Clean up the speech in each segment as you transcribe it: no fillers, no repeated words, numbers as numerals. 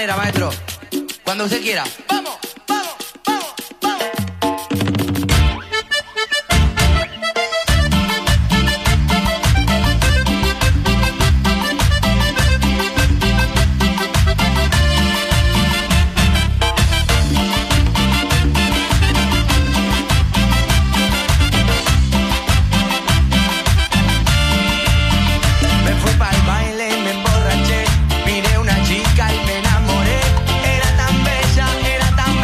manera, maestro. Cuando usted quiera. ¡Vamos! ¡Vamos! ¡Vamos! ¡Vamos! Me fui pa'l baile, me emborraché, miré una chica y me enamoré. Era tan bella,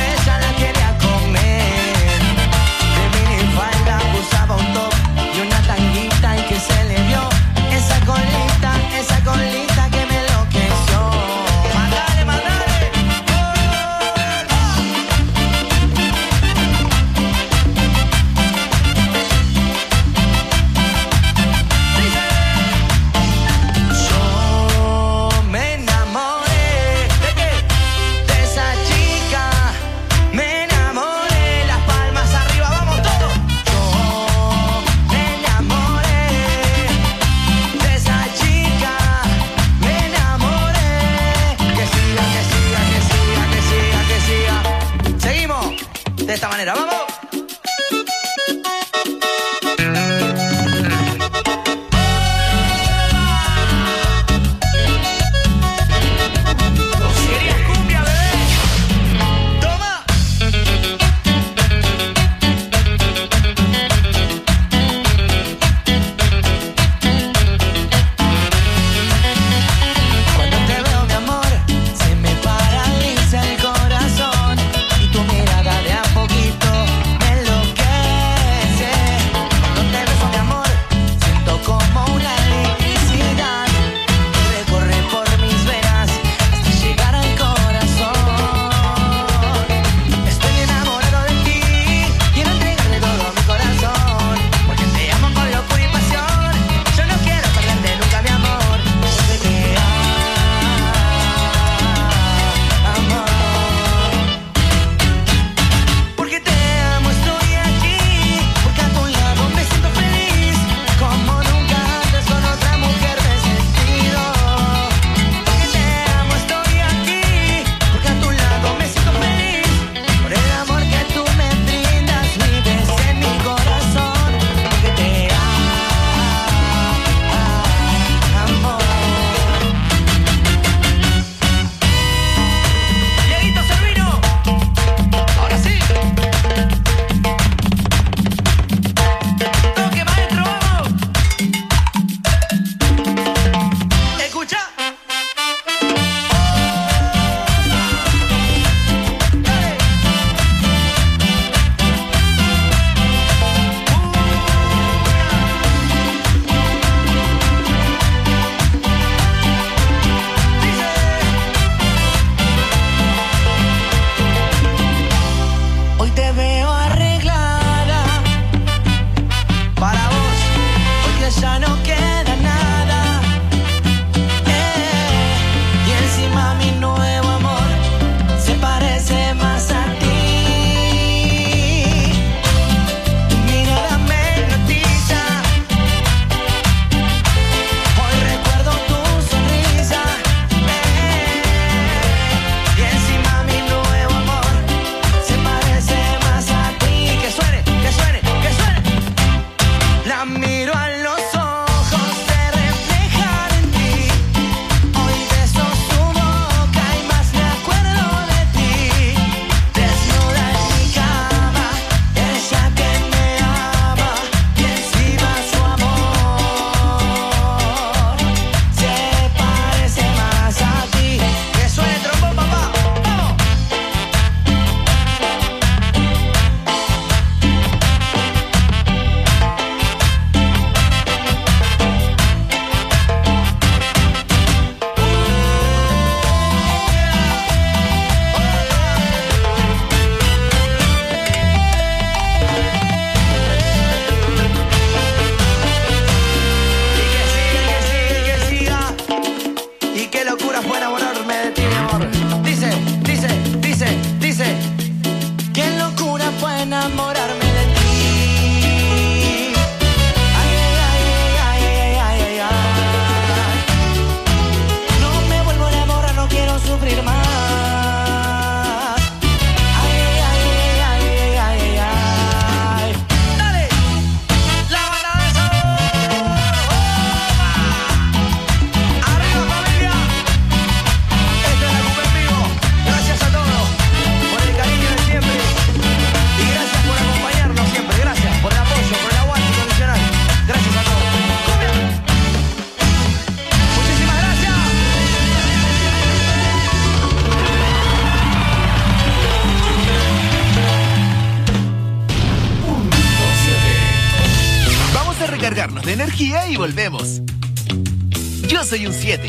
recargarnos de energía y volvemos. Yo soy un 7.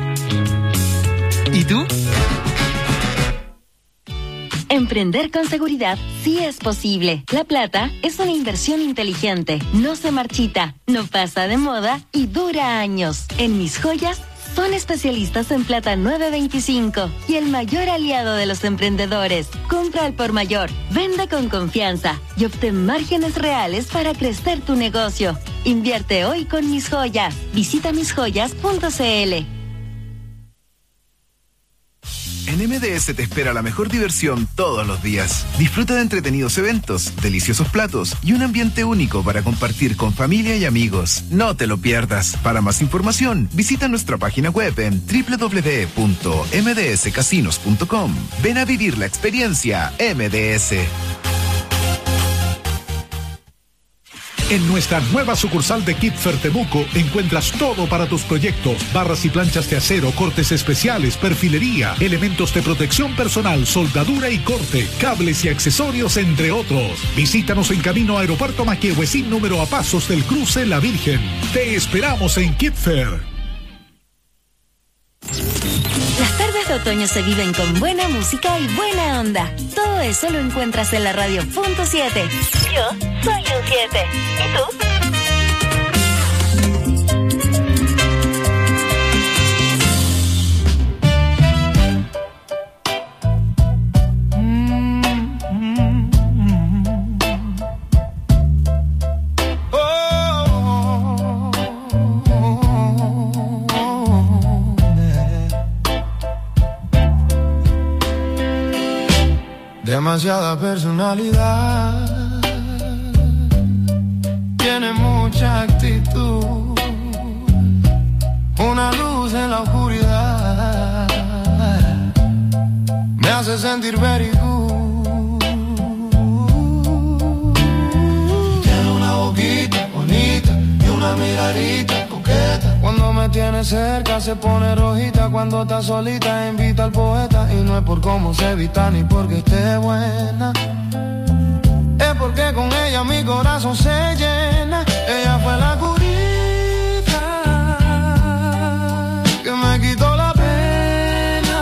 ¿Y tú? Emprender con seguridad sí es posible. La plata es una inversión inteligente, no se marchita, no pasa de moda y dura años. En Mis Joyas son especialistas en plata 925 y el mayor aliado de los emprendedores. Compra al por mayor, vende con confianza y obtén márgenes reales para crecer tu negocio. Invierte hoy con Mis Joyas. Visita misjoyas.cl. En MDS te espera la mejor diversión todos los días. Disfruta de entretenidos eventos, deliciosos platos y un ambiente único para compartir con familia y amigos. No te lo pierdas. Para más información, visita nuestra página web en www.mdscasinos.com. Ven a vivir la experiencia MDS. En nuestra nueva sucursal de Kipfer Temuco encuentras todo para tus proyectos: barras y planchas de acero, cortes especiales, perfilería, elementos de protección personal, soldadura y corte, cables y accesorios, entre otros. Visítanos en camino a Aeropuerto Maquehuecín, número a pasos del cruce La Virgen. Te esperamos en Kipfer. Las tardes de otoño se viven con buena música y buena onda. Todo eso lo encuentras en la radio Punto 7. Yo soy un 7. ¿Y tú? Demasiada personalidad, tiene mucha actitud, una luz en la oscuridad, me hace sentir very good. Tiene una boquita bonita y una miradita coqueta. Cuando me tiene cerca se pone rojita, cuando está solita invita al poeta. Y no es por cómo se vista ni porque esté buena, es porque con ella mi corazón se llena. Ella fue la curita que me quitó la pena.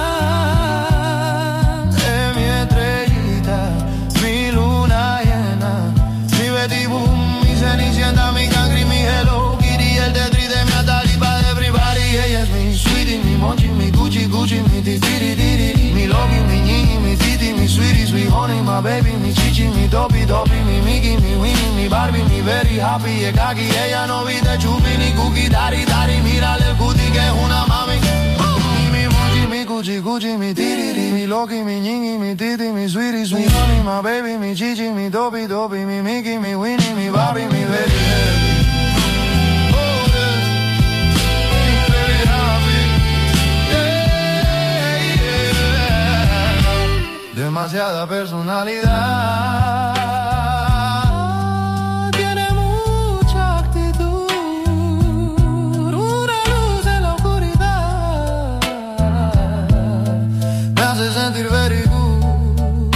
Es mi estrellita, mi luna llena, mi Betty Boom, mi Cenicienta, mi Cangri, mi Hello Kitty, el Tetris de mi Atalipa de everybody. Ella es mi sweetie, mi mochi, mi Gucci, Gucci, mi titiri, mi Loki, mi Ñiñi, mi Titi, mi sweetie, sweet honey, my baby, mi Chichi, mi Topi, Topi, mi Mickey, mi Winnie, mi Barbie, mi very happy. Es aquí ella no viste chupi ni cookie, dari, dari, mírale el cutie que es una mami. Mi mochi, mi Gucci, Gucci, mi titiri, mi Loki, mi Ñiñi, mi Titi, mi sweetie, sweet honey, my baby, mi Chichi, mi Topi, Topi, mi Mickey, mi Winnie, mi Barbie, mi very happy. Demasiada personalidad, tiene mucha actitud, una luz en la oscuridad, me hace sentir very good.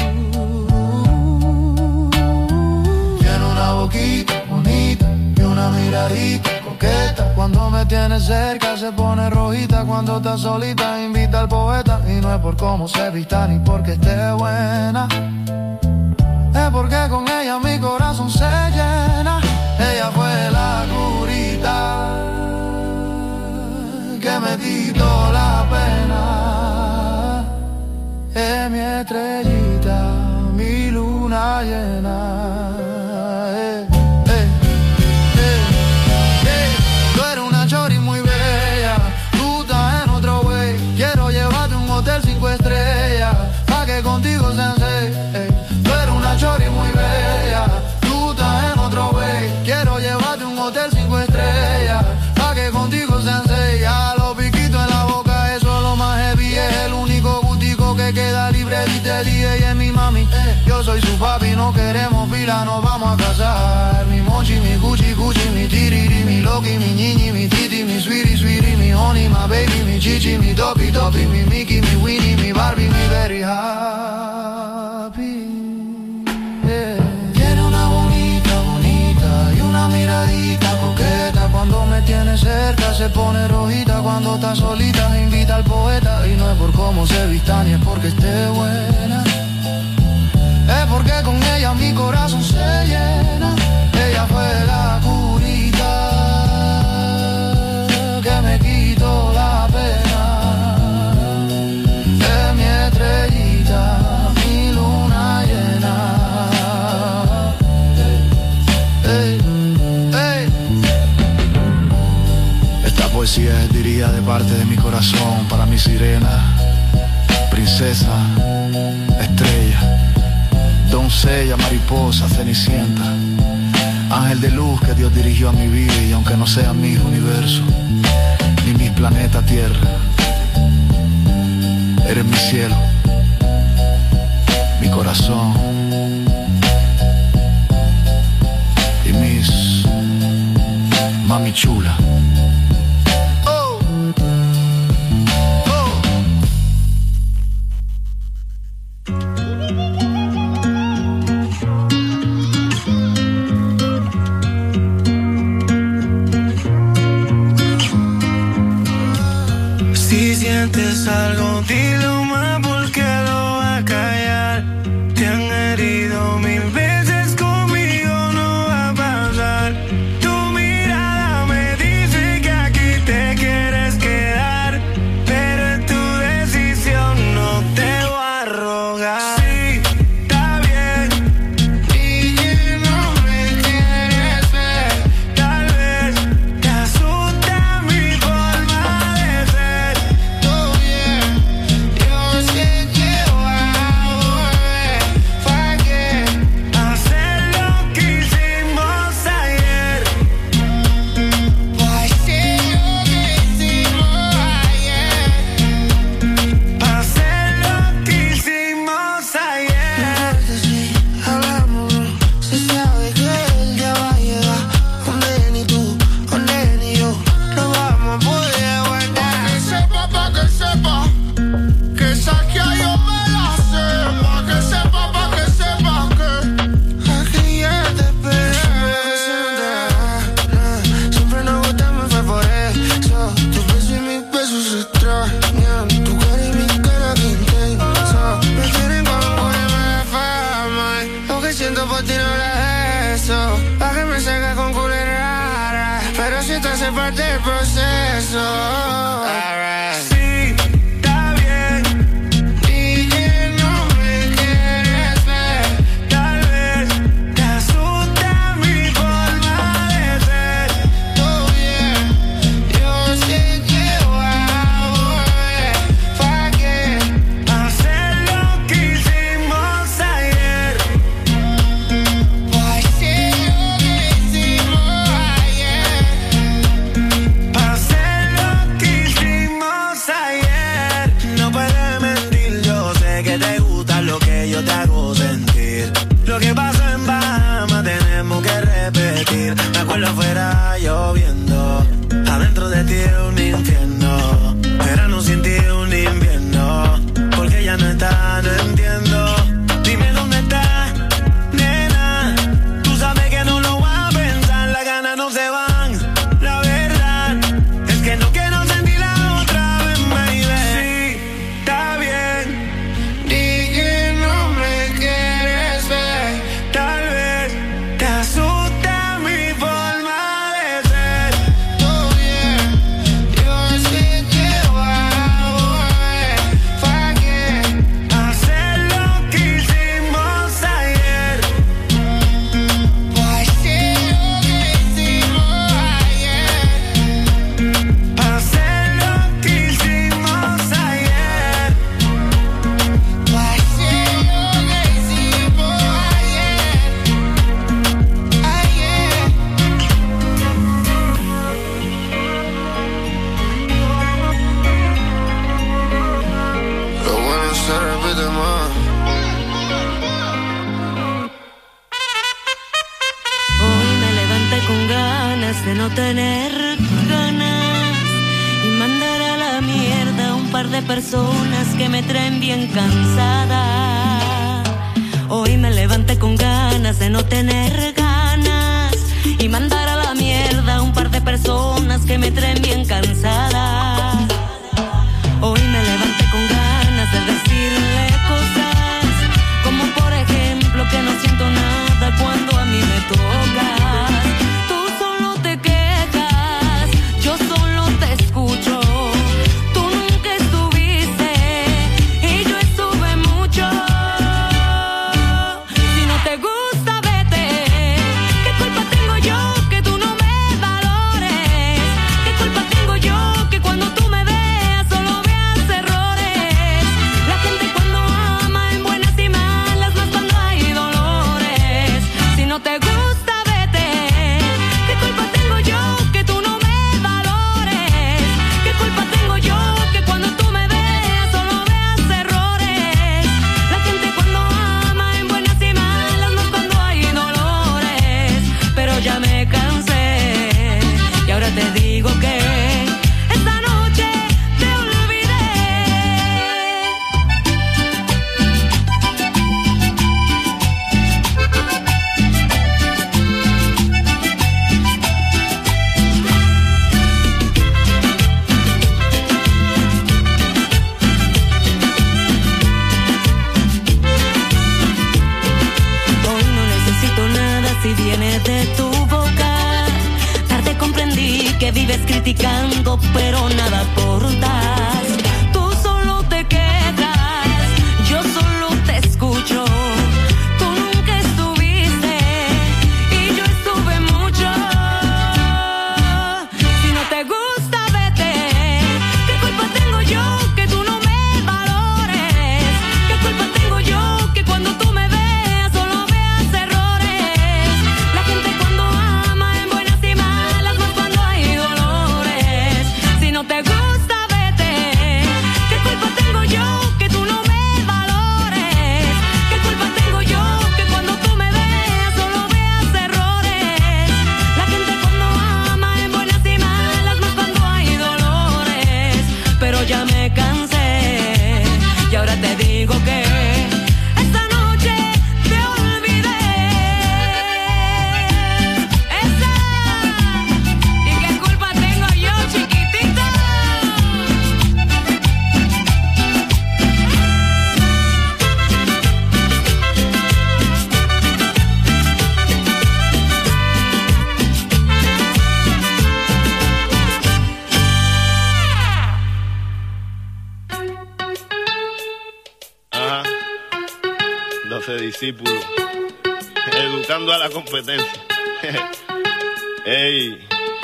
Tiene una boquita bonita y una miradita coqueta. Cuando me tiene cerca se pone rojita, cuando está solita invita al poeta. Y no es por cómo se vista ni porque esté buena, es porque con ella mi corazón se llena. Ella fue la curita que me quitó la pena. Es mi estrellita, mi luna llena. Tú eres una chori muy bella, tú estás en otro way. Quiero llevarte a un hotel 5 estrellas, pa' que contigo sean 6. Tú eres una chori muy bella, tú estás en otro way. Quiero llevarte a un hotel 5 estrellas, pa' que contigo sean 6. A los piquitos en la boca, eso es lo más heavy. Es el único gustico que queda libre. Dite dije, ella es mi mami, yo soy su papi. No queremos pila, nos vamos a casar. Mi mochi, mi Gucci, Gucci, mi tiriri, mi Loki, mi Ñiñi, mi Titi, mi sweetie, sweetie, mi honey, my baby, mi Chichi, mi Topi, Topi, mi Mickey, mi Winnie, mi Barbie, mi very happy. Yeah. Tiene una bonita, bonita y una miradita coqueta. se pone rojita cuando está solita, invita al poeta. Y no es por cómo se vista ni es porque esté buena, es porque con ella mi corazón se llena. Ella fue la curita que me quitó la pena, es mi estrellita, mi luna llena. Esta poesía es, diría, de parte de mi corazón para mi sirena, princesa, estrella, doncella, mariposa, cenicienta, ángel de luz que Dios dirigió a mi vida. Y aunque no sea mi universo ni mi planeta Tierra, eres mi cielo, mi corazón y mis mami chula. sientes algo, dilo más porque lo va a callar. Te han herido 1000 veces, conmigo no va a pasar. Tu mirada me dice que aquí te quieres quedar, pero es tu decisión, no te voy a rogar. Sí, está bien, y que no me quieres ver. Tal vez te asusta mi forma de ser. Todo bien, yo sé que voy a volver. ¿Para qué hacer lo que hicimos ayer? ¿Para hacer lo que hicimos ayer? ¿Para hacer lo que hicimos ayer? Sí, hablamos, se sabe que el día va a llegar, donde ni tú, donde ni yo no vamos a poder aguantar. Pa' que sepa, que saque a yo me la sé. Pa' que sepa que aquí ya te esperé. Siempre nos gustamos, fue por eso. Tu beso y mis besos se extrañan, tu cara y mi cara que intensa. Me tienen con poema de fama, lo que siento por ti no era eso. Pa' que me salga con culera rara, pero si te hace parte del proceso. Sí, está bien, y que no me quieres ver. Tal vez te asusta mi forma de ser. Todo bien, yo sé que voy a volver. ¿Para qué hacer lo que hicimos ayer? ¿Para hacer lo que hicimos ayer? ¿Para hacer lo que hicimos ayer? No puedes mentir, yo sé que te gusta lo que yo te hago sentir. Lo que pasó en Bahamas tenemos que repetir. Me acuerdo afuera lloviendo, adentro de ti un infierno. Verano sin ti un invierno, porque ya no está, no entiendo. Dime dónde está, nena. Tú sabes que no lo voy a pensar, las ganas no se van. La verdad es que no quiero sentirla otra vez, baby. Sí, está bien, di que no me quieres ver. Tal vez te asusta mi forma de ser. Todo bien, yo sé que voy a volver. ¿Para qué hacer lo que hicimos ayer? ¿Para hacer lo que hicimos ayer? ¿Para hacer lo que hicimos ayer? ¿Para hacer lo que hicimos ayer? Lo bueno se repite más. Hoy me levanté con ganas de no tener ganas y mandar a la mierda a un par de personas que me traen bien cansada. Hoy me levanté con ganas de no tener ganas y mandar a la mierda a un par de personas que me traen bien cansada. que vives criticando, pero nada aportas. Tú solo te quedas, yo solo te escucho. Tú nunca estuviste y yo estuve mucho. Si no te gusta, vete. ¿Qué culpa tengo yo que tú no me valores? ¿Qué culpa tengo yo que cuando tú me veas solo veas errores? La gente cuando ama en buenas y malas, más cuando hay dolores. Si no te gusta, vete. ¿Qué culpa tengo yo que tú no me valores? ¿Qué culpa tengo yo que cuando tú me veas solo veas errores? La gente cuando ama en buenas y malas, más cuando hay dolores. Pero ya me cansé y ahora te digo que esta noche te olvidé. ¿Y qué culpa tengo yo, chiquitito? Ajá. 12 discípulos. Educando a la competencia. Ey.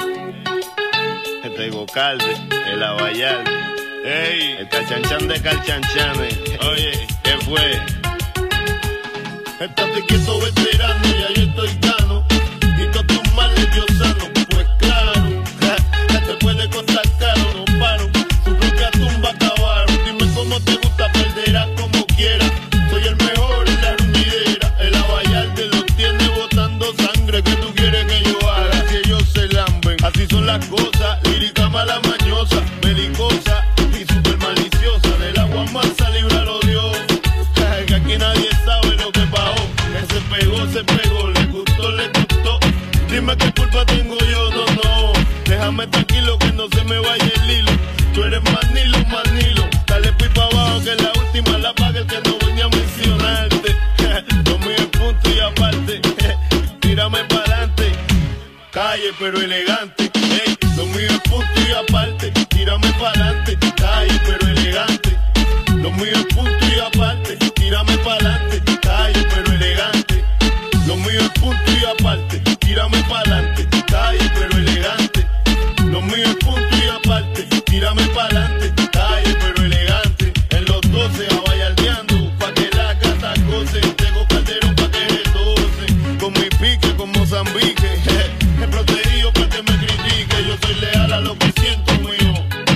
Este Gocalde, el Abayal. Ey. El Calchanchan de Calchanchanes. Oye, ¿qué fue? Estate quieto, veterano, ya yo estoy gano. Y todos tus males yo sano. Pues claro, ya te puede costar caro, no paro. Tu propia tumba acabaron. Dime cómo te gusta, perderás como quieras. Soy el mejor en la ruñidera. El Abayal te lo tiene botando sangre. ¿Qué tú quieres que yo haga? Si ellos se lamben. Así son las cosas. Lírica mala mañosa, belicosa y super maliciosa. Del agua mansa, líbralo Dios. Que aquí nadie sabe lo que pasó. Que se pegó, le gustó. Dime qué culpa tengo yo, no. Déjame tranquilo que no se me vaya el hilo. Tú eres Manilo. Dale pipa abajo que la última la paga el que no venía a mencionarte. Lo mío es punto y aparte. Tírame pa'lante. Calle pero elegante. Ey, lo mío es punto y aparte. Tírame pa'lante. Calle pero elegante. Lo mío es punto y aparte. Tírame pa'lante. Calle pero elegante. Lo mío es punto y aparte. Tírame pa'lante. Calle pero elegante. Lo mío es punto y aparte. Tírame pa'lante. Calle pero elegante. En los 12 abayaldeando. Pa' que la gata goce. Tengo Calderón pa' que retose. Con mi pique, con Mozambique. He protegido pa' que me critique. Yo soy leal a lo que siento mío.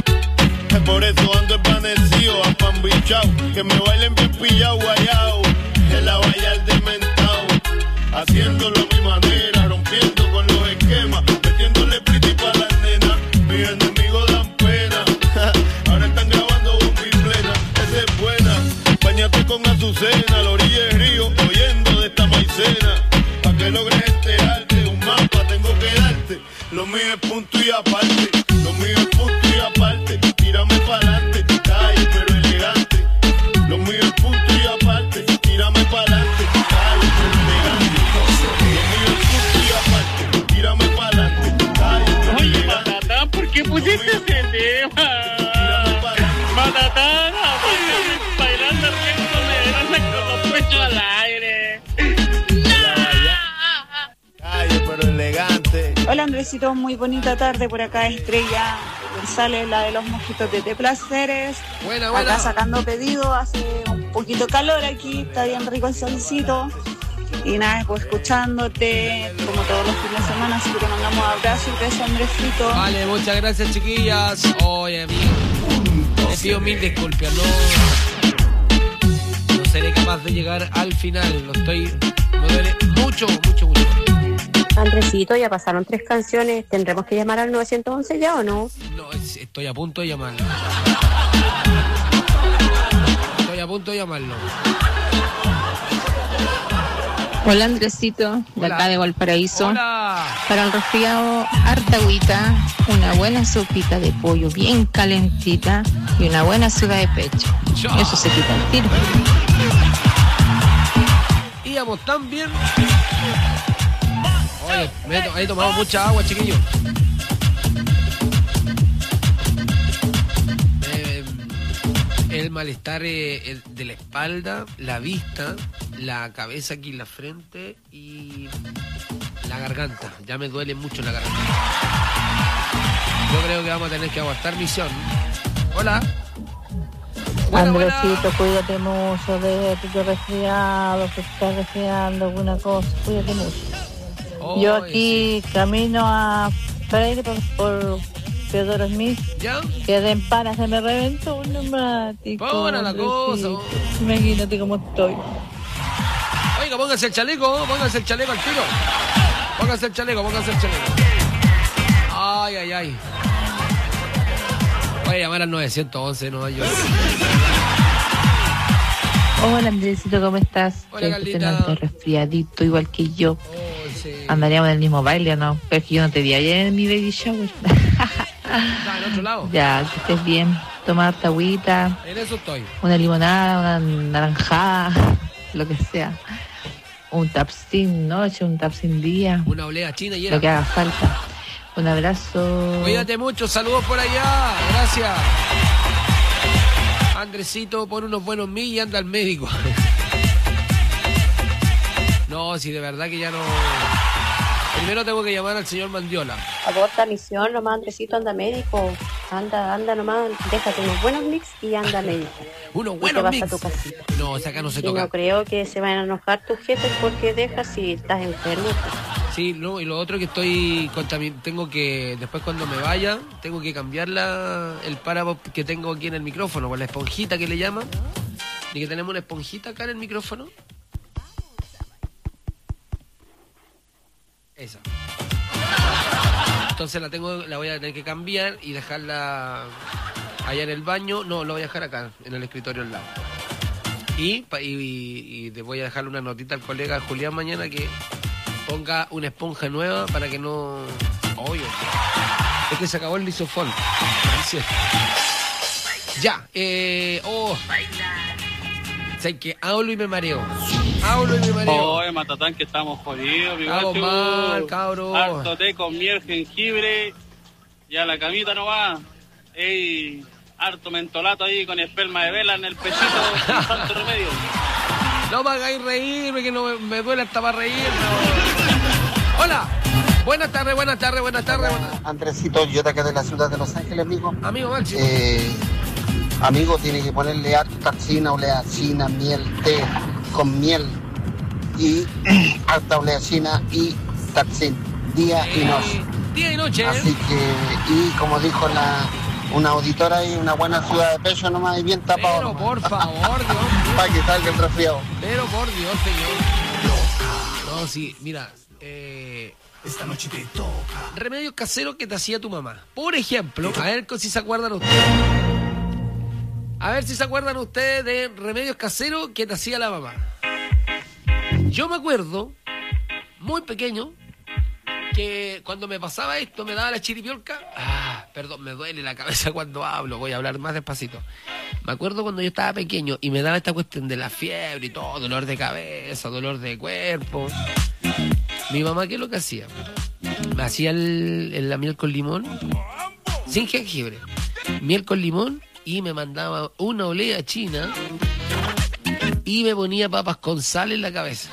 Por eso ando esvanecido, apambichao. Que me bailen bien pillao, guayao. El Abayalde mentao. Haciéndolo a mi manera, rompiendo con los esquemas. Metiéndole pretty pa' las nenas. Mis enemigos dan pena. Ahora están grabando bomba y plena. Esa es buena. Báñate con Azucena, a la orilla del río, oyendo de esta maicena. Pa' que logres este arte, un mapa tengo que darte. Lo mío es punto y aparte. Lo mío es punto y aparte. Tírame pa'lante, calle pero elegante. Lo mío es punto y aparte. Tírame pa'lante, calle pero elegante. Lo mío es punto y aparte. Tírame pa'lante, calle pero elegante. Oye, Matatán, ¿por qué pusiste ese tema? Matatán, bailando con los pechos al aire. Calle pero elegante. Hola Andresito, muy bonita tarde por acá, Estrella González, la de los mojitos de Placeres. Buena. Acá sacando pedido, hace un poquito calor aquí, está bien rico el solcito. Y nada, pues escuchándote como todos los fines de semana, así que te mandamos abrazos y besos, Andresito. Vale, muchas gracias, chiquillas. Oye, amigo, te pido mil disculpas, no seré capaz de llegar al final. Me duele mucho. Andresito, ya pasaron 3 canciones. ¿Tendremos que llamar al 911 ya o no? No, estoy a punto de llamarlo. Hola Andresito, de acá de Valparaíso. Hola. Para el resfriado, harta agüita, una buena sopita de pollo bien calentita y una buena soda de pecho. Eso se quita el tiro. Íbamos tan bien. Oye, he tomado mucha agua, chiquillo. el malestar de la espalda, la vista, la cabeza aquí en la frente y la garganta. Ya me duele mucho la garganta. Yo creo que vamos a tener que aguantar misión. Hola. Andresito, cuídate mucho de tu resfriado, que estás resfriando alguna cosa, cuídate mucho. Yo aquí camino a Freire por Teodoro Smith. ¿Ya? Que de empana se me reventó un neumático. Buena la cosa. Imagínate cómo estoy. Oiga, póngase el chaleco al tiro. Póngase el chaleco. Ay. Voy a llamar al 911, no hay. Hola Andresito, ¿cómo estás? Hola, Carlita. Estoy resfriadito, igual que yo. Sí. Andaríamos en el mismo baile, ¿no? Pero es que yo no te vi ayer en mi baby shower. Está en otro lado. Ya, que estés bien. Toma harta agüita. En eso estoy. Una limonada, una naranjada, lo que sea. Un tapsin noche, un tapsin día. Una olea china y era. Lo que haga falta. Un abrazo. Cuídate mucho, saludos por allá. Gracias. Andresito, pon unos buenos mil y anda al médico. No, si de verdad que ya no. Primero tengo que llamar al señor Mandiola. Aborta misión, nomás Andresito, anda médico. Anda nomás, déjate unos buenos mix y anda médico. Unos buenos mix. Y te vas a tu casita. No, acá no se y toca. No creo que se vayan a enojar tus jefes porque dejas si estás enfermo. Sí, no, y lo otro que tengo que, después cuando me vaya, tengo que cambiar el parabot que tengo aquí en el micrófono, con la esponjita que le llaman. Y que tenemos una esponjita acá en el micrófono. Esa. Entonces la voy a tener que cambiar y dejarla allá en el baño. No, lo voy a dejar acá, en el escritorio al lado. Y te voy a dejar una notita al colega Julián mañana que ponga una esponja nueva para que no... Oye, es que se acabó el lisofón. Ya, sé que hablo y me mareo. Oye, Matatán, que estamos jodidos. Estamos mal, cabros. Harto té con miel, jengibre. Ya la camita no va. Ey, harto mentolato ahí con esperma de vela en el pechito. Sin tanto remedio. No me hagáis reírme, que no me duele hasta para reírme. Hola. Buenas tardes. Andresito, yo de acá de la ciudad de Los Ángeles, amigo. Amigo, Manchi. Amigo, tiene que ponerle harta china, oleacina, miel, té con miel y harta oleacina y taxín, día y noche. Día y noche. Así que, y como dijo una auditora ahí, una buena ciudad de pecho nomás y bien tapado. Pero por favor, Dios. Para que salga el resfriado. Pero por Dios, señor. No, sí, mira, esta noche te toca. Remedios caseros que te hacía tu mamá. Por ejemplo, a ver si se acuerdan ustedes. A ver si se acuerdan ustedes de remedios caseros que te hacía la mamá. Yo me acuerdo, muy pequeño, que cuando me pasaba esto, me daba la chiripiolca. Perdón, me duele la cabeza cuando hablo, voy a hablar más despacito. Me acuerdo cuando yo estaba pequeño y me daba esta cuestión de la fiebre y todo, dolor de cabeza, dolor de cuerpo. Mi mamá, ¿qué es lo que hacía? Me hacía la miel con limón, sin jengibre, miel con limón, y me mandaba una olea china y me ponía papas con sal en la cabeza.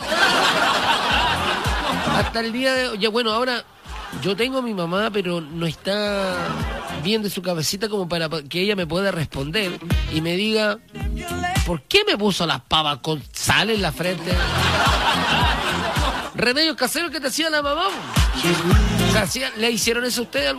Hasta el día de hoy, ya bueno, ahora yo tengo a mi mamá, pero no está bien de su cabecita como para que ella me pueda responder y me diga, ¿por qué me puso las papas con sal en la frente? Remedios caseros que te hacía la mamá. O sea, ¿le hicieron eso a ustedes?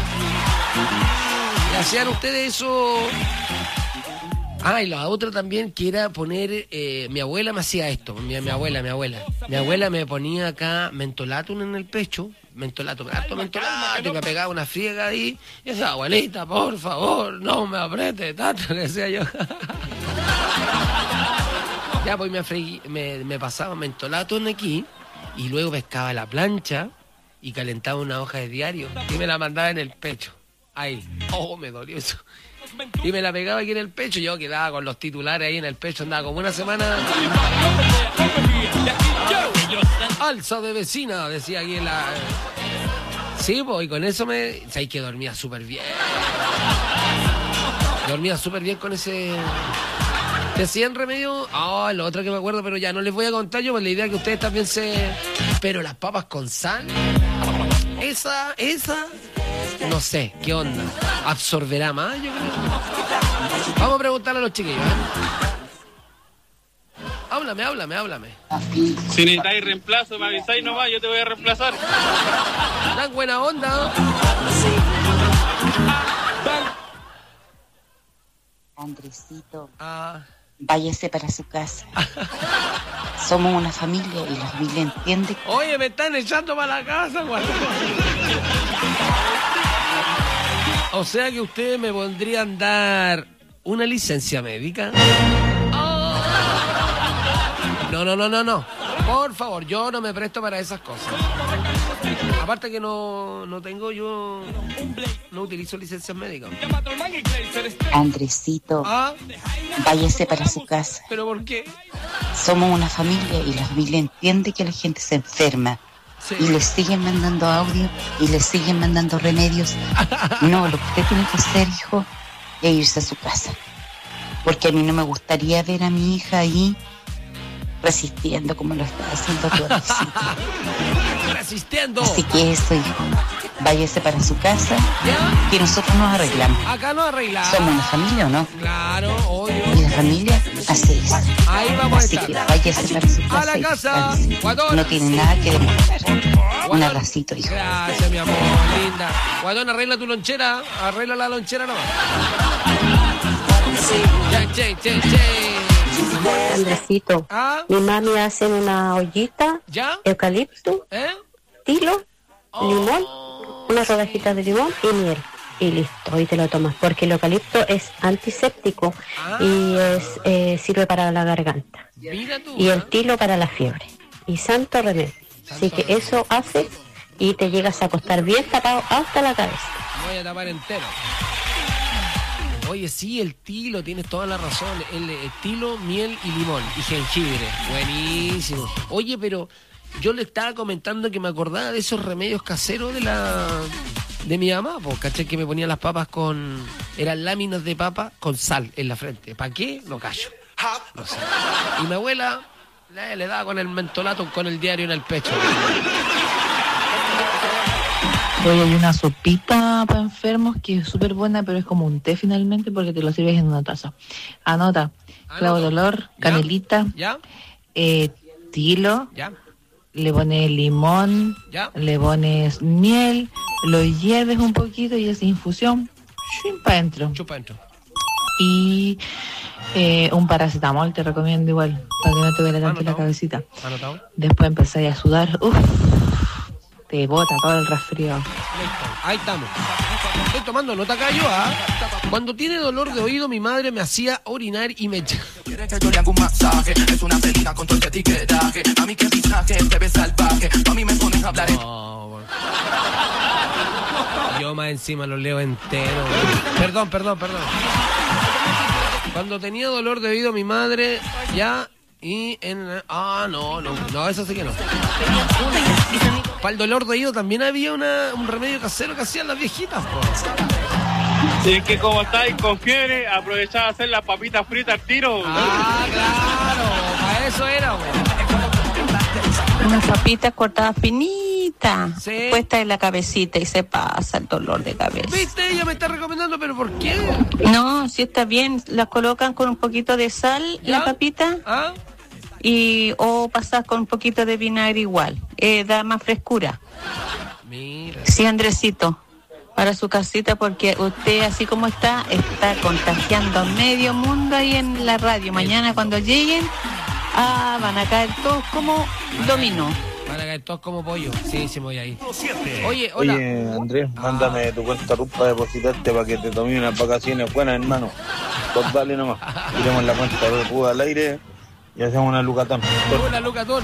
¿Le hacían ustedes eso? Y la otra también, que era poner... mi abuela me hacía esto. Mi abuela. Mi abuela me ponía acá mentolato en el pecho. Harto mentolato. Y me pegaba una friega ahí. Y decía, abuelita, por favor, no me apriete tanto, le decía yo. Ya, pues me pasaba mentolato en aquí. Y luego pescaba la plancha y calentaba una hoja de diario. Y me la mandaba en el pecho. Ahí. Me dolió eso. Y me la pegaba aquí en el pecho. Yo quedaba con los titulares ahí en el pecho. Andaba como una semana. Alza de vecina, decía aquí en la... Sí, pues, y con eso sabéis que dormía súper bien. Dormía súper bien con ese... Te hacían remedio... lo otro que me acuerdo, pero ya no les voy a contar yo, pues la idea es que ustedes también se... Pero las papas con sal... Esa... No sé, ¿qué onda? ¿Absorberá más, yo creo? Vamos a preguntarle a los chiquillos, Háblame. Si necesitáis reemplazo, me avisáis nomás, yo te voy a reemplazar. Tan buena onda. Andresito, váyase para su casa. Somos una familia y la familia entiende. Oye, me están echando para la casa, güey. O sea que ustedes me podrían dar una licencia médica. No. Por favor, yo no me presto para esas cosas. Aparte que no tengo, yo no utilizo licencias médicas. Andresito, váyase para su casa. ¿Pero por qué? Somos una familia y la familia entiende que la gente se enferma. Sí. Y le siguen mandando audio y le siguen mandando remedios. No, lo que usted tiene que hacer, hijo, es irse a su casa. Porque a mí no me gustaría ver a mi hija ahí resistiendo como lo está haciendo tu Andresito. Resistiendo. Así que eso, hijo, váyase para su casa. ¿Ya? Que nosotros nos arreglamos. Acá nos arreglamos. ¿Somos una familia o no? Claro, obvio. Y la familia hace eso. Ahí vamos así a estar. Que váyase para su casa. A la casa. Guatón. No tiene nada que demostrar. Un abracito, hijo. Gracias, mi amor, linda. Guatón, arregla tu lonchera. Arregla la lonchera nomás. Che. Andresito, mi mami hace una ollita, eucalipto, tilo, limón, una rodajita de limón y miel. Y listo, y te lo tomas, porque el eucalipto es antiséptico y sirve para la garganta. Y el tilo para la fiebre. Y santo remedio. Así que eso hace y te llegas a acostar bien tapado hasta la cabeza. Voy a tapar entero. Oye, sí, el tilo, tienes toda la razón. El tilo, miel y limón. Y jengibre. Buenísimo. Oye, pero yo le estaba comentando que me acordaba de esos remedios caseros de mi mamá, pues, ¿cachai? Que me ponía las papas con... Eran láminas de papa con sal en la frente. ¿Para qué? No callo. No sé. Y mi abuela le daba con el mentolato, con el diario en el pecho. Hoy hay una sopita para enfermos que es súper buena, pero es como un té finalmente porque te lo sirves en una taza. Anota, clavo de olor, canelita, tilo, le pones limón, le pones miel, lo hierves un poquito y es infusión, para adentro. Chupa adentro. Y un paracetamol te recomiendo igual, para que no te duele tanto la cabecita. ¿Anotado? Después empezáis a sudar, te bota todo el resfriado. Ahí estamos. Estoy tomando nota acá yo, Cuando tiene dolor de oído, mi madre me hacía orinar y me... Quiere que yo le haga un masaje, es una felina con todo el etiquetaje. A mí que pisaje, te ves salvaje, a mí me ponen a hablar. No, bueno. Yo más encima lo leo entero. Perdón. Cuando tenía dolor de oído, mi madre y en... No, eso sí que no. Para el dolor de oído también había un remedio casero que hacían las viejitas, Si es que como estáis con fiebre, aprovechaba a hacer las papitas fritas al tiro. Claro, para eso era, unas papitas cortadas finitas, puestas en la cabecita y se pasa el dolor de cabeza. ¿Viste? Ella me está recomendando, pero ¿por qué? No, si está bien, las colocan con un poquito de sal, la papita. O pasas con un poquito de vinagre igual, da más frescura. Mira. Sí, Andresito, para su casita, porque usted así como está contagiando a medio mundo ahí en la radio. Mañana cuando lleguen, van a caer todos como dominó. Van a caer todos como pollo. Sí, me voy ahí. Oye, hola. Oye, Andrés, mándame tu cuenta RUP para depositarte para que te tome unas vacaciones buenas, hermano. Pues dale nomás. Tiremos la cuenta de RUP al aire y hacemos una lucatón. Una lucatón.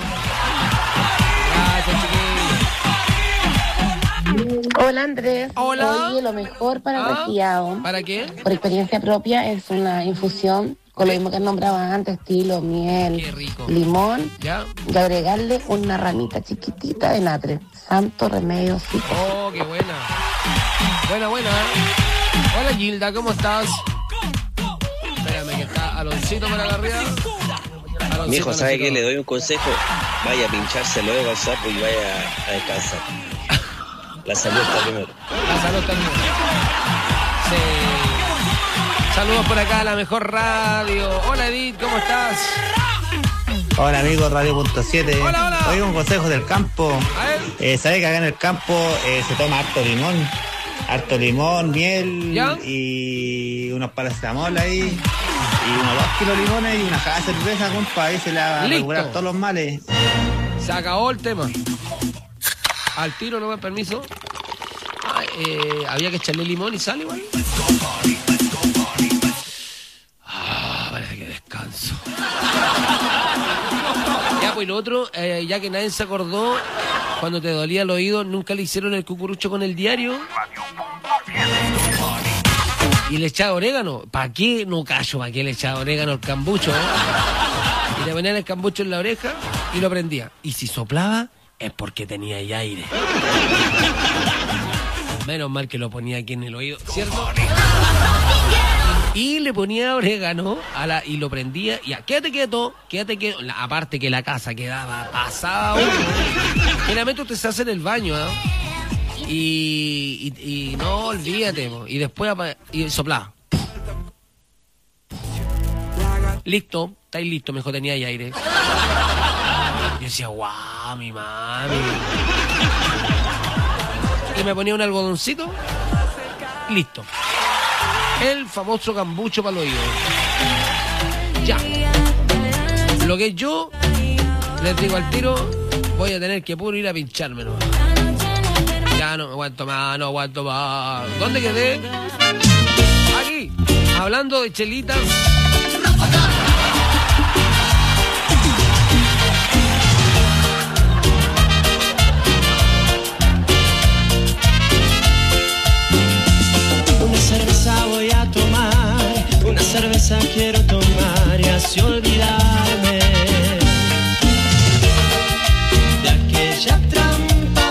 Hola, Andrés. Hola. Oye, lo mejor para el resfriado. ¿Para qué? Por experiencia propia, es una infusión con lo mismo que nombraba antes, tilo, miel, limón, y agregarle una ramita chiquitita de natrio. Santo remedio, sí. Oh, qué buena. Buena. Hola, Gilda, ¿cómo estás? Aloncito para acá arriba. Mijo, ¿sabe qué? Le doy un consejo. Vaya a pincharse luego al sapo y vaya a descansar. La salud está primero. La salud está primero. Sí. Saludos por acá a la mejor radio. Hola Edith, ¿cómo estás? Hola amigos, Radio.7. Hola, hola. Oigo un consejo del campo. A ver. ¿Sabe que acá en el campo se toma harto limón? Harto limón, miel. ¿Ya? Y unos paracetamol ahí. Y unos 2 kilos de limones y una caja de cerveza, compa. Ahí se le va a regular todos los males. Se acabó el tema. Al tiro, no me permiso. Había que echarle limón y sal igual. Parece que descanso. Ya, pues lo otro, ya que nadie se acordó, cuando te dolía el oído, nunca le hicieron el cucurucho con el diario. Y le echaba orégano. ¿Para qué? No callo, ¿para qué le echaba orégano al cambucho? Y le ponían el cambucho en la oreja y lo prendía. Y si soplaba, es porque tenía ahí aire. Menos mal que lo ponía aquí en el oído, ¿cierto? Y le ponía orégano y lo prendía. Y quédate quieto. Aparte que la casa quedaba pasada uno. Generalmente usted se hace en el baño, ¿eh? Y no, olvídate. Y después soplaba. Listo, estáis listo, mejor tenía ahí aire. Yo decía, guau, mi mami. Y me ponía un algodoncito. Listo. El famoso cambucho para el oído. Ya. Lo que yo les digo al tiro, voy a tener que puro ir a pinchármelo. Ya no aguanto más. ¿Dónde quedé? Aquí. Hablando de chelitas. Una cerveza voy a tomar, una cerveza quiero tomar y así olvidarme de aquella trampa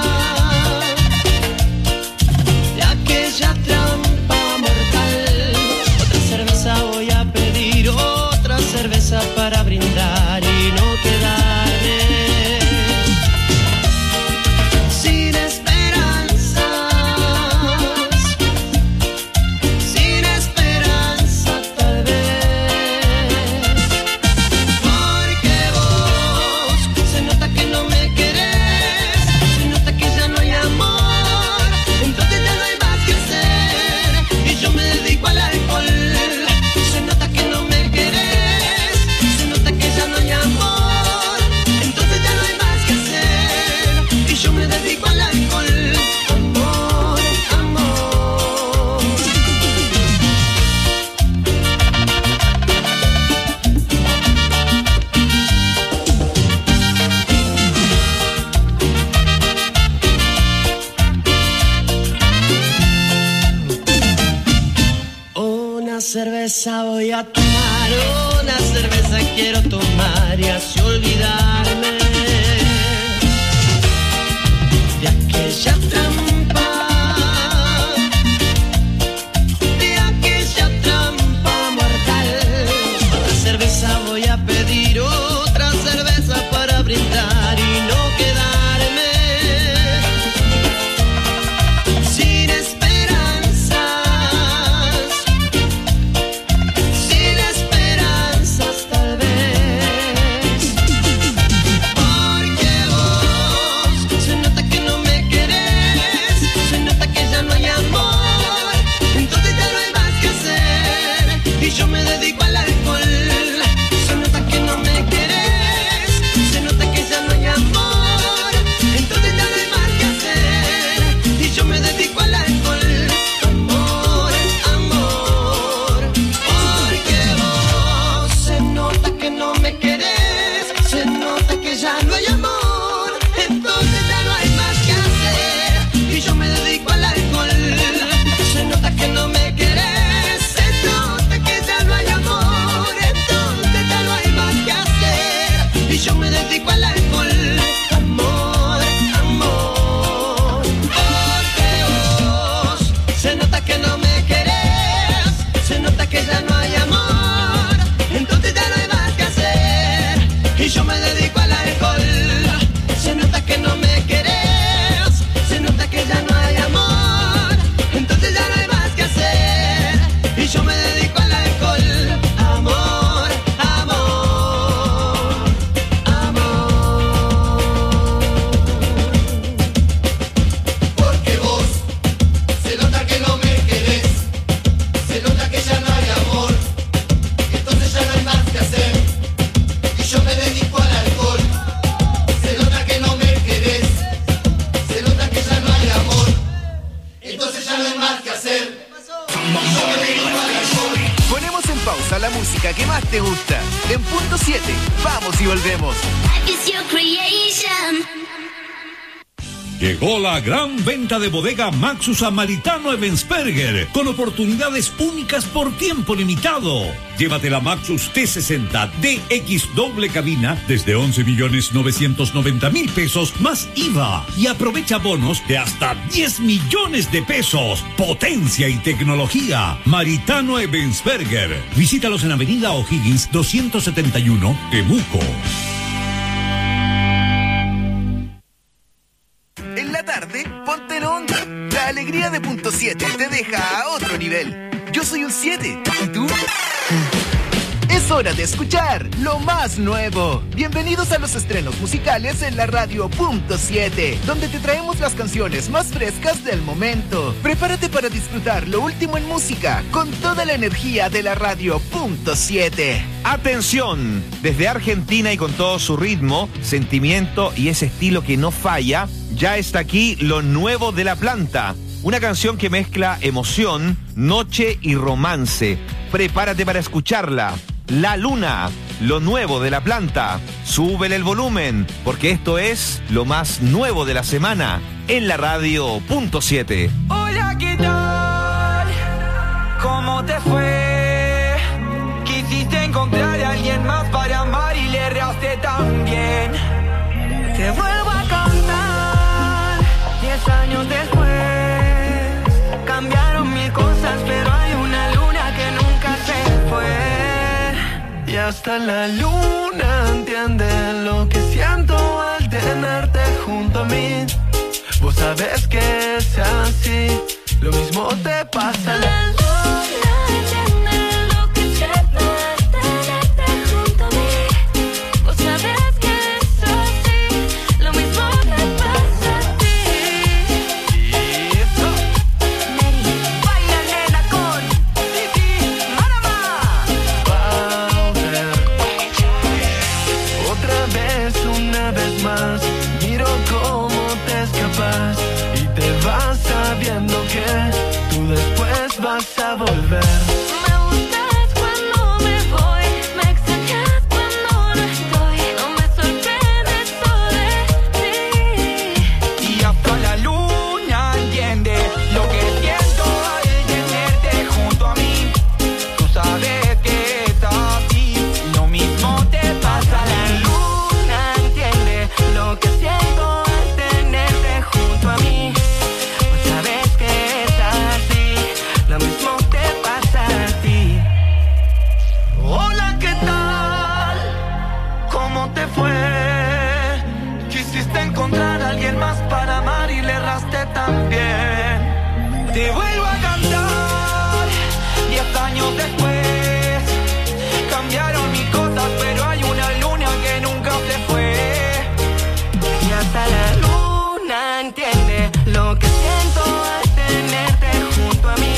mortal. Otra cerveza voy a pedir, otra cerveza para brindar y no quedarme sin esperanzas, sin esperanza tal vez, porque vos se nota que no me querés, se nota que ya no hay amor, entonces ya no hay más que hacer y yo me dedico al alcohol. Se nota que no me querés, se nota que ya no hay amor, entonces ya no hay más que hacer y yo me dedico al alcohol. Amor, amor. Una cerveza voy a tomar, una cerveza quiero tomar y así olvidarme de aquella trampa mortal. Otra cerveza voy a pedir, otra cerveza para brindar y no quedarme sin esperanzas, sin esperanzas tal vez, porque vos se nota que no me querés, entonces ya no hay más que hacer. Ponemos en pausa la música que más te gusta. En punto 7, vamos y volvemos. Llegó la gran venta de bodega Maxus a Maritano Ebensperger, con oportunidades únicas por tiempo limitado. Llévate la Maxus T60 DX doble cabina desde 11.990.000 pesos más IVA y aprovecha bonos de hasta 10 millones de pesos. Potencia y tecnología. Maritano Ebensperger. Visítalos en Avenida O'Higgins 271, Temuco. Tarde, ponte en onda. La alegría de punto 7 te deja a otro nivel. Yo soy un 7. ¿Y tú? Es hora de escuchar lo más nuevo. Bienvenidos a los estrenos musicales en la radio punto 7, donde te traemos las canciones más frescas del momento. Prepárate para disfrutar lo último en música con toda la energía de la radio punto 7. Atención, desde Argentina y con todo su ritmo, sentimiento y ese estilo que no falla, ya está aquí lo nuevo de La Planta. Una canción que mezcla emoción, noche y romance. Prepárate para escucharla. La Luna, lo nuevo de La Planta. Súbele el volumen, porque esto es lo más nuevo de la semana en la radio punto 7. Hola, ¿qué tal? ¿Cómo te fue? Quisiste encontrar a alguien más para amar y le erraste también. Te vuelvo a cantar 10 años después. Cambiaron mil cosas, pero hay una luna que nunca se fue. Y hasta la luna entiende lo que siento al tenerte junto a mí. Vos sabés que es así, lo mismo te pasa a la luna. Tú después vas a volver. Me gustas cuando me voy, me extrañas cuando no estoy. No me sorprende eso de ti. Y hasta la luna entiende lo que siento al tenerte junto a mí. Tú sabes que es así, lo mismo te pasa. La luna entiende lo que siento al tenerte junto a mí. Lo mismo te pasa a ti. Hola, ¿qué tal? ¿Cómo te fue? Quisiste encontrar a alguien más para amar y le erraste también. Te vuelvo a cantar 10 años después. Cambiaron mis cosas, pero hay una luna que nunca se fue. Y hasta la luna entiende lo que siento al tenerte junto a mí.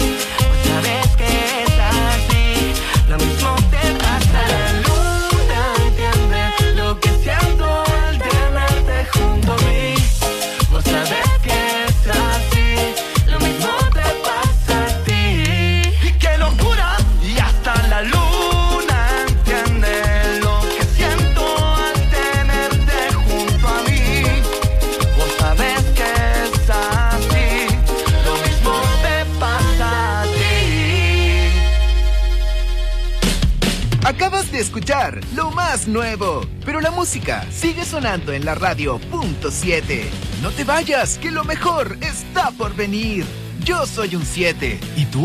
Lo mismo te pasa. La luna entiende lo que siento al tenerte junto a mí. Vos sabés que es así, lo mismo te pasa a ti. Y qué locura. Y hasta la luna entiende lo que siento al tenerte junto a mí. Vos sabés que es así, lo mismo te pasa a ti. Acabas de escuchar lo más nuevo, pero la música sigue sonando en la radio punto 7. No te vayas, que lo mejor está por venir. Yo soy un 7. ¿Y tú?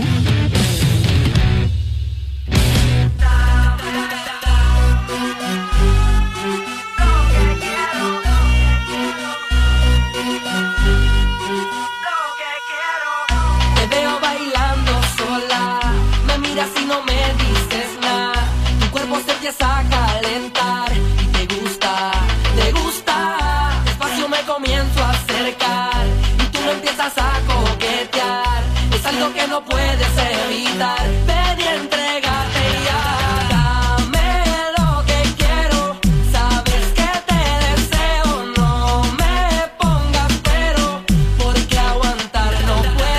Te veo bailando sola, me miras y no me dices nada. Tu cuerpo se empieza a calentar y te gusta, te gusta. Despacio me comienzo a acercar y tú me empiezas a coquetear. Es algo que no puedes evitar. Ven y entrégate ya. Dame lo que quiero, sabes que te deseo. No me pongas pero, porque aguantar no puedo.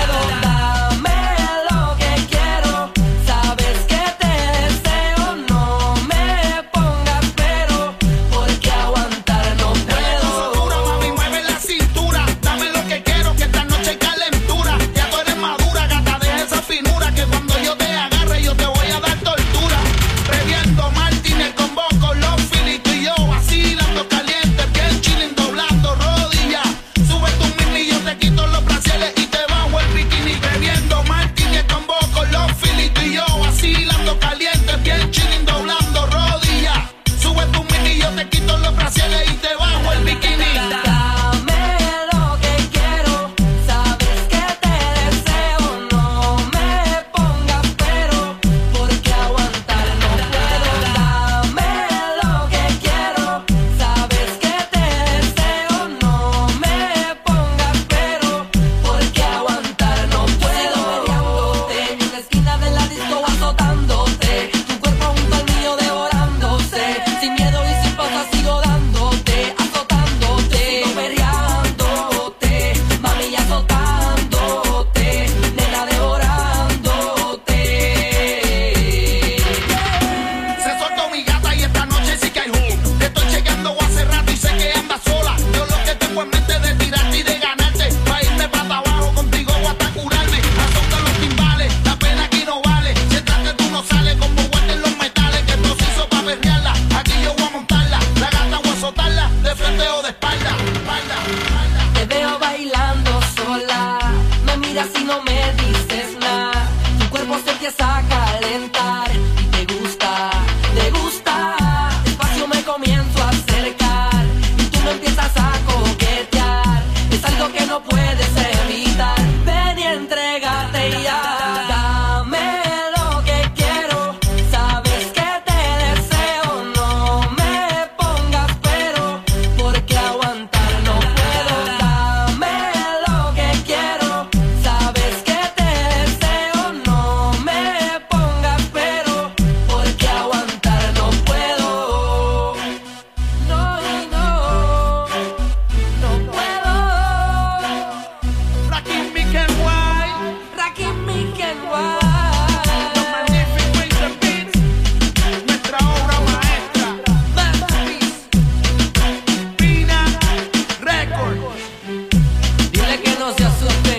no me dices nada. Tu cuerpo se empieza a calentar y te gusta, te gusta. Despacio me comienzo a acercar y tú me empiezas a coquetear. Es algo que no puedes evitar. Ven y entrégate ya. Dame lo que quiero. Sabes que te deseo. No me pongas pero, porque aguantar no puedo. Dame lo que quiero. Sabes que te deseo. No me pongas pero, porque aguantar no puedo. No, no, no puedo. Rakim Miken White, Rakim Miken los Magnific Ways and Beats, nuestra obra maestra, Pina Records. Dile que no se asusten.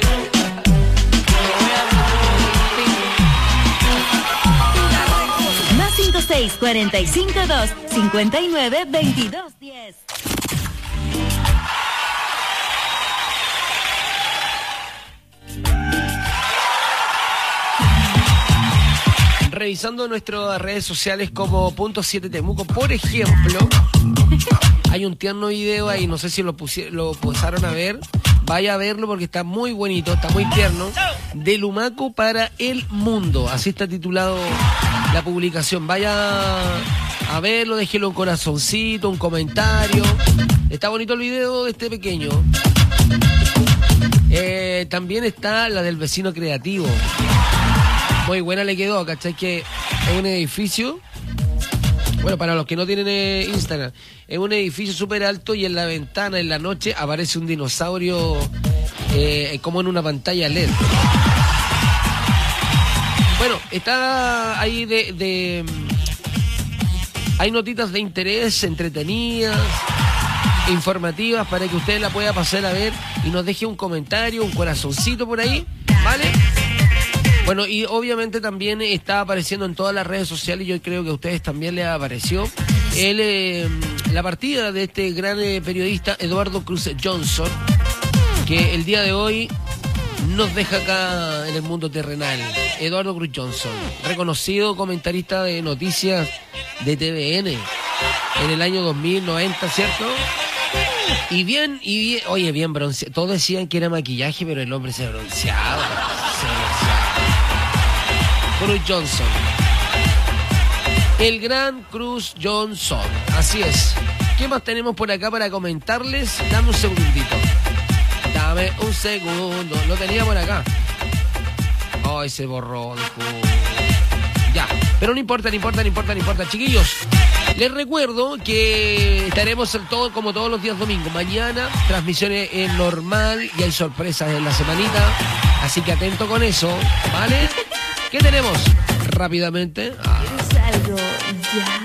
Más 56 45 2 59 22 10. Revisando nuestras redes sociales como .7 Temuco, por ejemplo, hay un tierno video ahí, no sé si lo pasaron a ver, vaya a verlo porque está muy bonito, está muy tierno, de Lumaco para el mundo, así está titulado la publicación, vaya a verlo, déjelo un corazoncito, un comentario, está bonito el video de este pequeño. También está la del vecino creativo. Muy buena le quedó, ¿cachai? Que es un edificio, bueno, para los que no tienen Instagram, es un edificio súper alto y en la ventana, en la noche, aparece un dinosaurio como en una pantalla LED. Bueno, está ahí hay notitas de interés, entretenidas, informativas, para que usted la pueda pasar a ver y nos deje un comentario, un corazoncito por ahí, ¿vale? Bueno, y obviamente también está apareciendo en todas las redes sociales, yo creo que a ustedes también les apareció, la partida de este gran periodista Eduardo Cruz Johnson, que el día de hoy nos deja acá en el mundo terrenal. Eduardo Cruz Johnson, reconocido comentarista de noticias de TVN en el año 2090, ¿cierto? Y bien, oye, bien bronceado. Todos decían que era maquillaje, pero el hombre se bronceaba. Cruz Johnson. El gran Cruz Johnson. Así es. ¿Qué más tenemos por acá para comentarles? Dame un segundito. Dame un segundo. Lo tenía por acá. Ay, se borró. Ya. Pero no importa. Chiquillos, les recuerdo que estaremos como todos los días domingos. Mañana, transmisiones normal y hay sorpresas en la semanita. Así que atento con eso, ¿vale? ¿Qué tenemos? Rápidamente. Algo ya.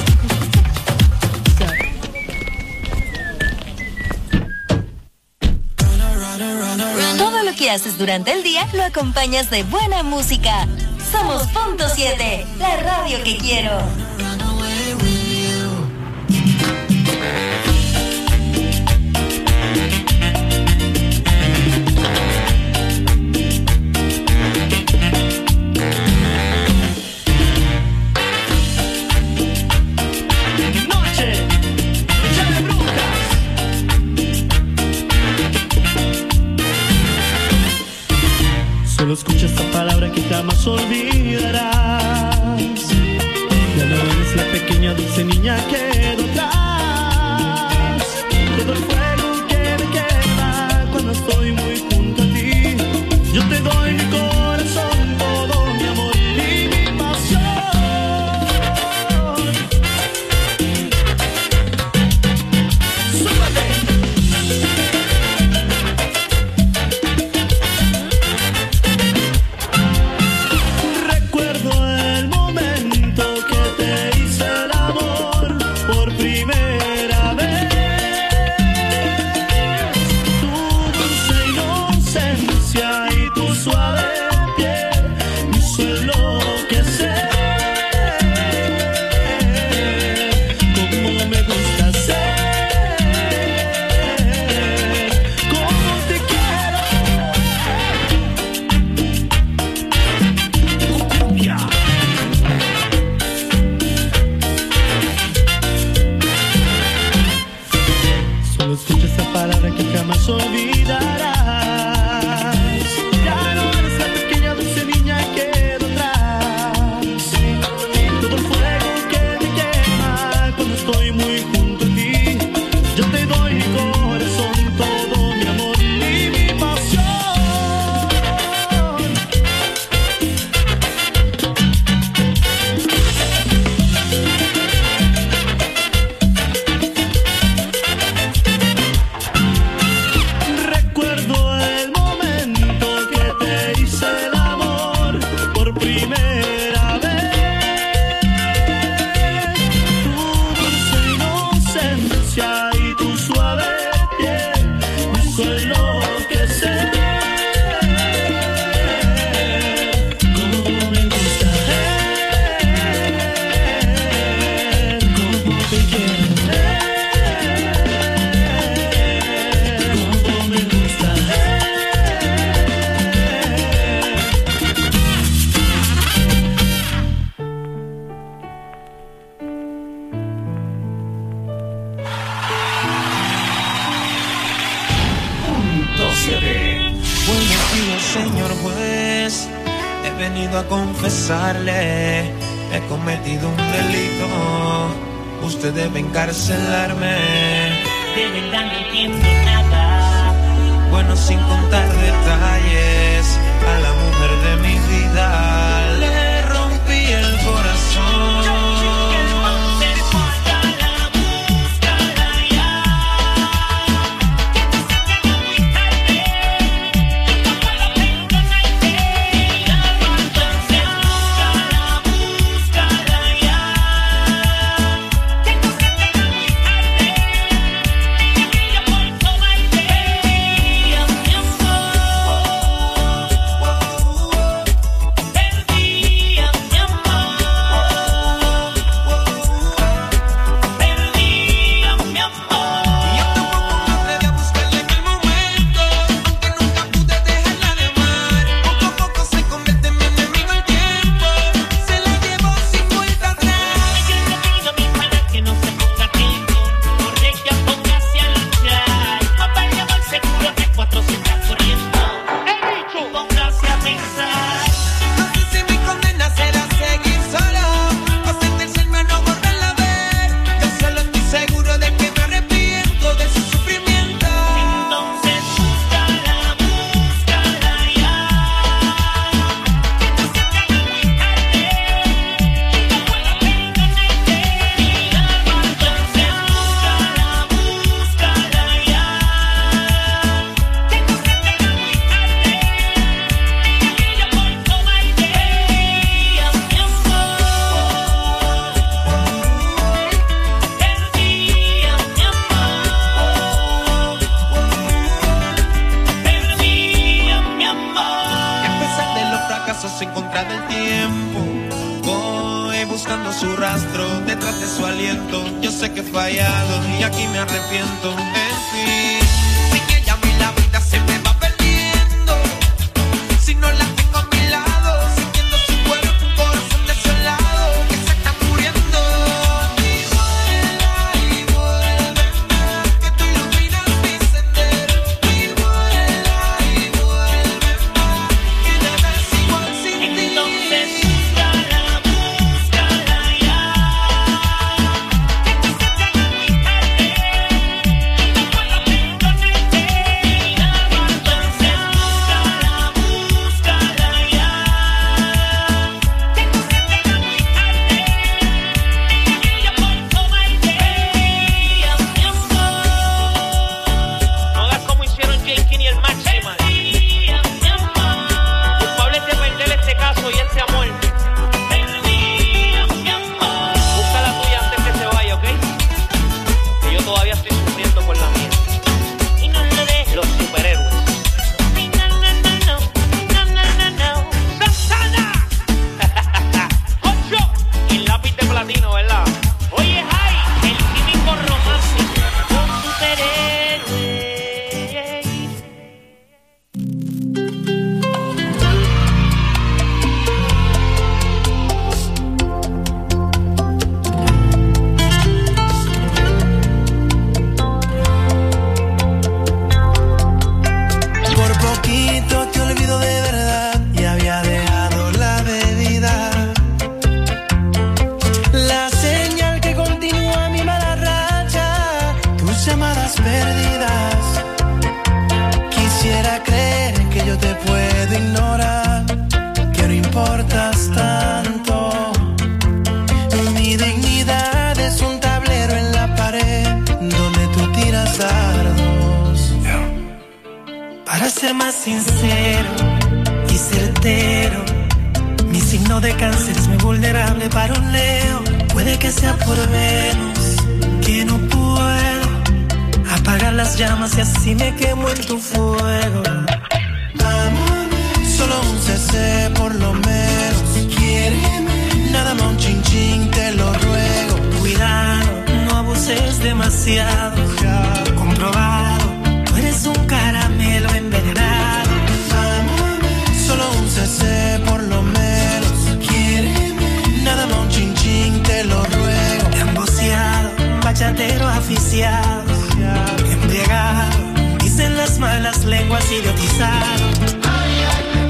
Todo lo que haces durante el día lo acompañas de buena música. Somos .7, la radio que quiero. Solo escucha esta palabra que jamás olvidarás. Ya no eres la pequeña dulce niña que quedó atrás. Todo el fuego que me quema cuando estoy muy junto a ti. Yo te doy mi corazón, todo mi amor y mi pasión. ¡Súbete! señor juez, he venido a confesarle, he cometido un delito, usted debe encarcelarme. De verdad no entiendo nada. Bueno, sin contar detalles, a la mujer de mi vida le rompí el corazón. Embriagado, dicen las malas lenguas idiotizadas.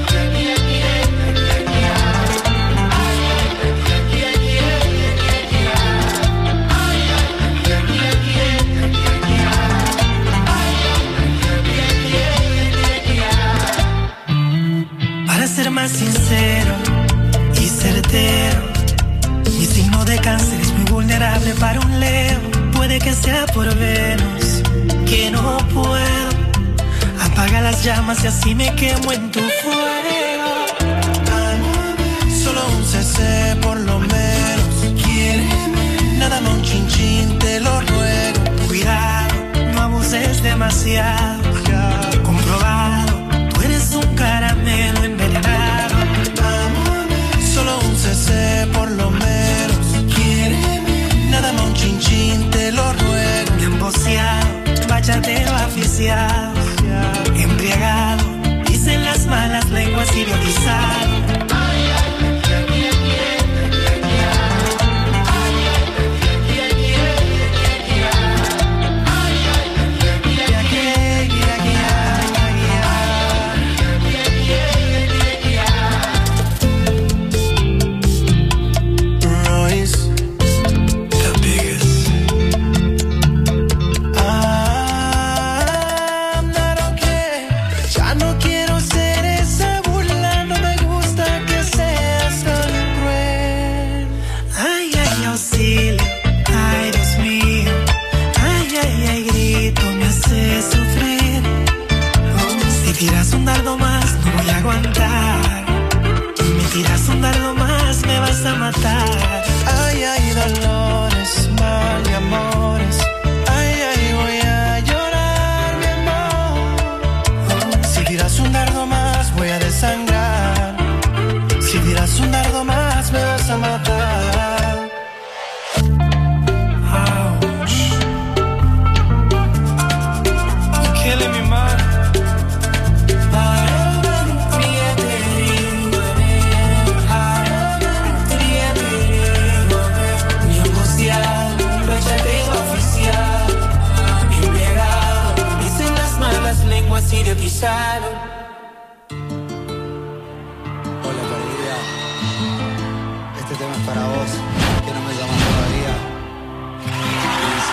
Para ser más sincero y certero, mi signo de cáncer es muy vulnerable para un Leo. Puede que sea por Venus, que no puedo. Apaga las llamas y así me quemo en tu fuego. Solo un CC por lo menos. Quiéreme, nada más un chin, te lo ruego. Cuidado, no abuses demasiado. Comprobado, tú eres un caramelo envenenado. Solo un CC por lo menos. Quiéreme, nada más un chin, te lo ruego. Me han boceado, bachatero aficiado, embriagado, dicen las malas lenguas, idiotizado. Tiras un dardo más, no voy a aguantar. Me tiras un dardo más, me vas a matar. Ay, ay, dolores, mal de amores. Ay, ay, voy a llorar, mi amor. Si tiras un dardo más, voy a desangrar. Si tiras un dardo más, me vas a matar. Ouch. You're killing me, man. Idiotizado. Hola, perdida. Este tema es para vos, que no me llamas todavía. Dice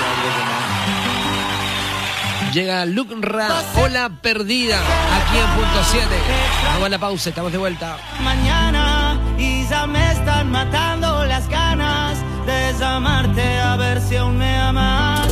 algo Llega Lucra, hola perdida, aquí en punto 7. Vamos a la pausa, estamos de vuelta. Mañana y ya me están matando las ganas de llamarte a ver si aún me amas.